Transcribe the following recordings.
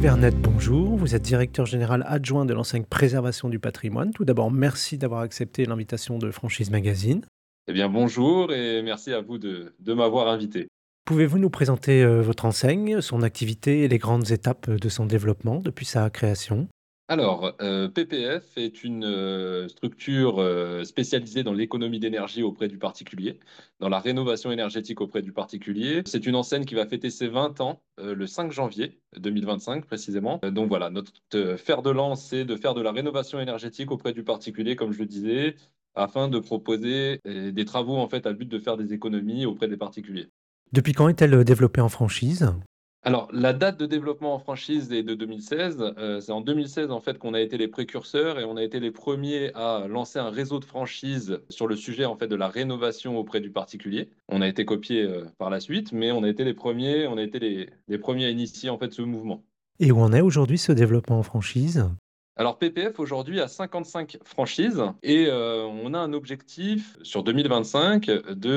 Vernet, bonjour. Vous êtes directeur général adjoint de l'enseigne Préservation du patrimoine. Tout d'abord, merci d'avoir accepté l'invitation de Franchise Magazine. Eh bien, bonjour et merci à vous de m'avoir invité. Pouvez-vous nous présenter votre enseigne, son activité et les grandes étapes de son développement depuis sa création? Alors, PPF est une structure spécialisée dans l'économie d'énergie auprès du particulier, dans la rénovation énergétique auprès du particulier. C'est une enseigne qui va fêter ses 20 ans le 5 janvier 2025 précisément. Donc voilà, notre fer de lance, c'est de faire de la rénovation énergétique auprès du particulier, comme je le disais, afin de proposer des travaux en fait à but de faire des économies auprès des particuliers. Depuis quand est-elle développée en franchise? Alors, la date de développement en franchise est de 2016. C'est en 2016 en fait qu'on a été les précurseurs et on a été les premiers à lancer un réseau de franchise sur le sujet en fait de la rénovation auprès du particulier. On a été copiés par la suite, mais on a été les premiers, on a été les premiers à initier en fait ce mouvement. Et où en est aujourd'hui ce développement en franchise? Alors PPF aujourd'hui a 55 franchises et on a un objectif sur 2025 de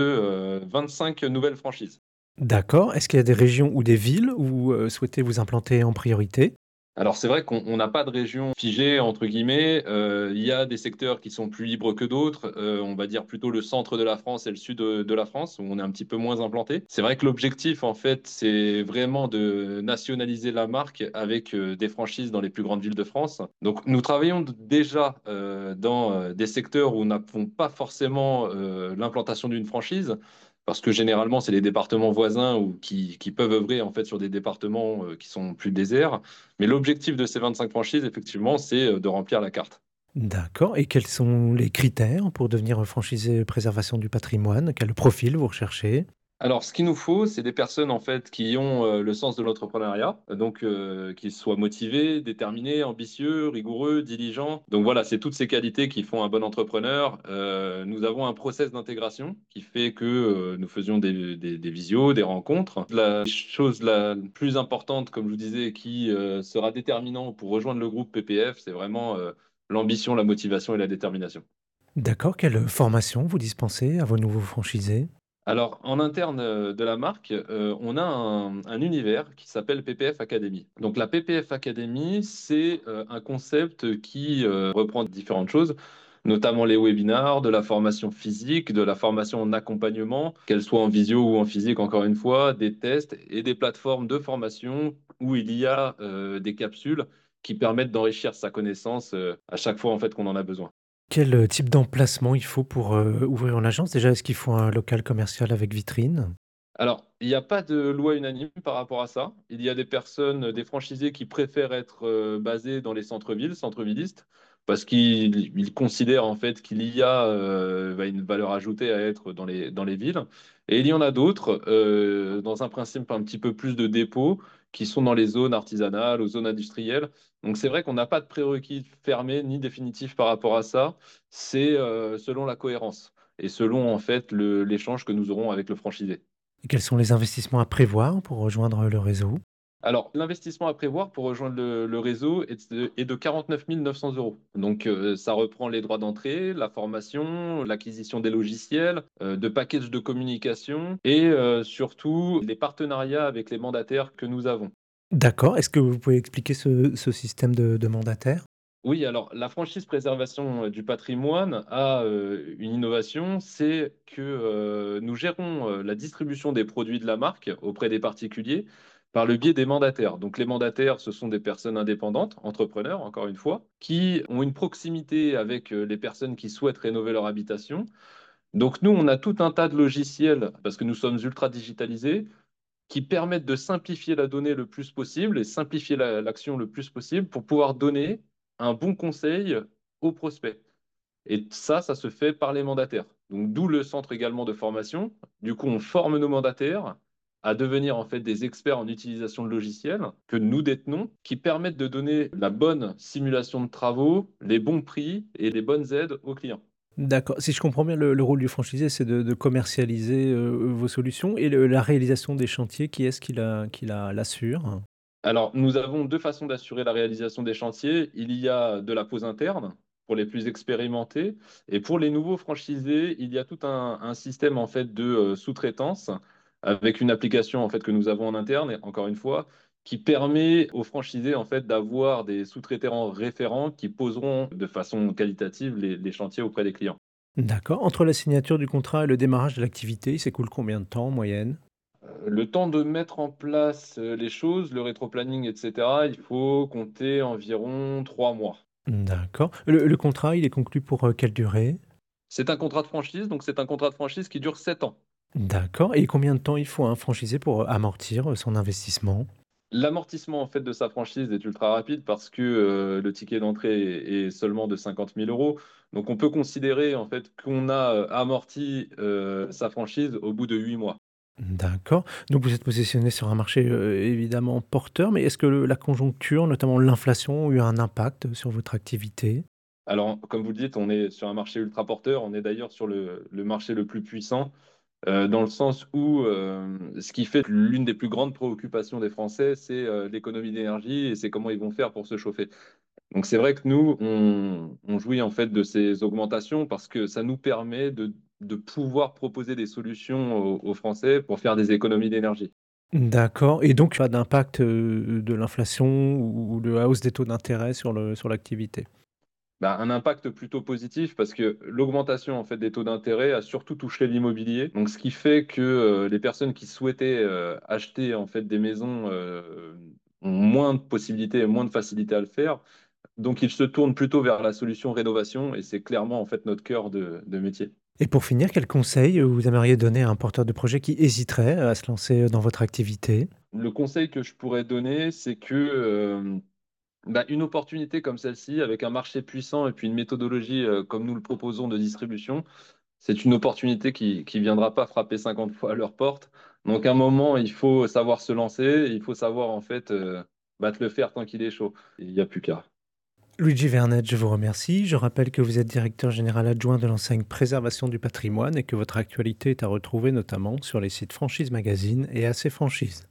25 nouvelles franchises. D'accord. Est-ce qu'il y a des régions ou des villes où souhaitez vous implanter en priorité? Alors c'est vrai qu'on n'a pas de région figée, entre guillemets. Il y a des secteurs qui sont plus libres que d'autres. On va dire plutôt le centre de la France et le sud de la France, où on est un petit peu moins implanté. C'est vrai que l'objectif, en fait, c'est vraiment de nationaliser la marque avec des franchises dans les plus grandes villes de France. Donc nous travaillons déjà dans des secteurs où on n'avons pas forcément l'implantation d'une franchise. Parce que généralement, c'est les départements voisins ou qui peuvent œuvrer en fait sur des départements qui sont plus déserts. Mais l'objectif de ces 25 franchises, effectivement, c'est de remplir la carte. D'accord. Et quels sont les critères pour devenir franchisé préservation du patrimoine? Quel profil vous recherchez? Alors, ce qu'il nous faut, c'est des personnes en fait qui ont le sens de l'entrepreneuriat, donc qui soient motivés, déterminés, ambitieux, rigoureux, diligents. Donc voilà, c'est toutes ces qualités qui font un bon entrepreneur. Nous avons un process d'intégration qui fait que nous faisions des visios, des rencontres. La chose la plus importante, comme je vous disais, qui sera déterminant pour rejoindre le groupe PPF, c'est vraiment l'ambition, la motivation et la détermination. D'accord. Quelle formation vous dispensez à vos nouveaux franchisés? Alors, en interne de la marque, on a un univers qui s'appelle PPF Academy. Donc, la PPF Academy, c'est un concept qui reprend différentes choses, notamment les webinars, de la formation physique, de la formation en accompagnement, qu'elle soit en visio ou en physique, encore une fois, des tests et des plateformes de formation où il y a des capsules qui permettent d'enrichir sa connaissance à chaque fois en fait qu'on en a besoin. Quel, type d'emplacement il faut pour, ouvrir une agence? Déjà, est-ce qu'il faut un local commercial avec vitrine? Alors, il n'y a pas de loi unanime par rapport à ça. Il y a des personnes, des franchisés qui préfèrent être basés dans les centres-villes, centres-villistes, parce qu'ils considèrent en fait qu'il y a une valeur ajoutée à être dans les villes. Et il y en a d'autres, dans un principe un petit peu plus de dépôt, qui sont dans les zones artisanales, aux zones industrielles. Donc c'est vrai qu'on n'a pas de prérequis fermés ni définitifs par rapport à ça. C'est selon la cohérence et selon en fait l'échange que nous aurons avec le franchisé. Et quels sont les investissements à prévoir pour rejoindre le réseau? Alors, l'investissement à prévoir pour rejoindre le réseau est de 49 900 euros. Donc, ça reprend les droits d'entrée, la formation, l'acquisition des logiciels, de packages de communication et surtout les partenariats avec les mandataires que nous avons. D'accord. Est-ce que vous pouvez expliquer ce système de mandataire? Oui, alors la franchise préservation du patrimoine a une innovation, c'est que nous gérons la distribution des produits de la marque auprès des particuliers par le biais des mandataires. Donc les mandataires, ce sont des personnes indépendantes, entrepreneurs, encore une fois, qui ont une proximité avec les personnes qui souhaitent rénover leur habitation. Donc nous, on a tout un tas de logiciels, parce que nous sommes ultra digitalisés, qui permettent de simplifier la donnée le plus possible et simplifier l'action le plus possible pour pouvoir donner un bon conseil aux prospects. Et ça se fait par les mandataires. Donc, d'où le centre également de formation. Du coup, on forme nos mandataires à devenir en fait des experts en utilisation de logiciels que nous détenons, qui permettent de donner la bonne simulation de travaux, les bons prix et les bonnes aides aux clients. D'accord. Si je comprends bien, le rôle du franchisé, c'est de commercialiser, vos solutions et la réalisation des chantiers, qui est-ce l'assure? Alors, nous avons deux façons d'assurer la réalisation des chantiers. Il y a de la pose interne pour les plus expérimentés, et pour les nouveaux franchisés, il y a tout un système en fait de sous-traitance avec une application en fait que nous avons en interne, et encore une fois, qui permet aux franchisés en fait d'avoir des sous-traitants référents qui poseront de façon qualitative les chantiers auprès des clients. D'accord. Entre la signature du contrat et le démarrage de l'activité, il s'écoule combien de temps en moyenne? Le temps de mettre en place les choses, le rétroplanning, etc., il faut compter environ 3 mois. D'accord. Le contrat, il est conclu pour, quelle durée? C'est un contrat de franchise, donc c'est un contrat de franchise qui dure 7 ans. D'accord, et combien de temps il faut à un franchisé pour, amortir, son investissement? L'amortissement en fait de sa franchise est ultra rapide parce que le ticket d'entrée est seulement de 50 000 euros. Donc on peut considérer en fait qu'on a amorti sa franchise au bout de 8 mois. D'accord, donc vous êtes positionné sur un marché, évidemment porteur, mais est-ce que la conjoncture, notamment l'inflation, ont eu un impact sur votre activité? Alors, comme vous le dites, on est sur un marché ultra porteur. On est d'ailleurs sur le marché le plus puissant, dans le sens où ce qui fait l'une des plus grandes préoccupations des Français, c'est l'économie d'énergie et c'est comment ils vont faire pour se chauffer. Donc c'est vrai que nous, on jouit en fait de ces augmentations parce que ça nous permet de pouvoir proposer des solutions aux Français pour faire des économies d'énergie. D'accord, et donc pas d'impact, de l'inflation ou de la hausse des taux d'intérêt sur l'activité? Bah, un impact plutôt positif parce que l'augmentation en fait des taux d'intérêt a surtout touché l'immobilier. Donc ce qui fait que les personnes qui souhaitaient acheter en fait des maisons ont moins de possibilités et moins de facilité à le faire. Donc ils se tournent plutôt vers la solution rénovation et c'est clairement en fait notre cœur de métier. Et pour finir, quels conseils, vous aimeriez donner à un porteur de projet qui hésiterait à se lancer, dans votre activité? Le conseil que je pourrais donner, c'est que bah, une opportunité comme celle-ci, avec un marché puissant et puis une méthodologie comme nous le proposons de distribution, c'est une opportunité qui viendra pas frapper 50 fois à leur porte. Donc, à un moment, il faut savoir se lancer, il faut savoir en fait bah, te le faire tant qu'il est chaud. Il n'y a plus qu'à. Luigi Vernet, je vous remercie. Je rappelle que vous êtes directeur général adjoint de l'enseigne Préservation du patrimoine et que votre actualité est à retrouver notamment sur les sites Franchise Magazine et AC Franchise.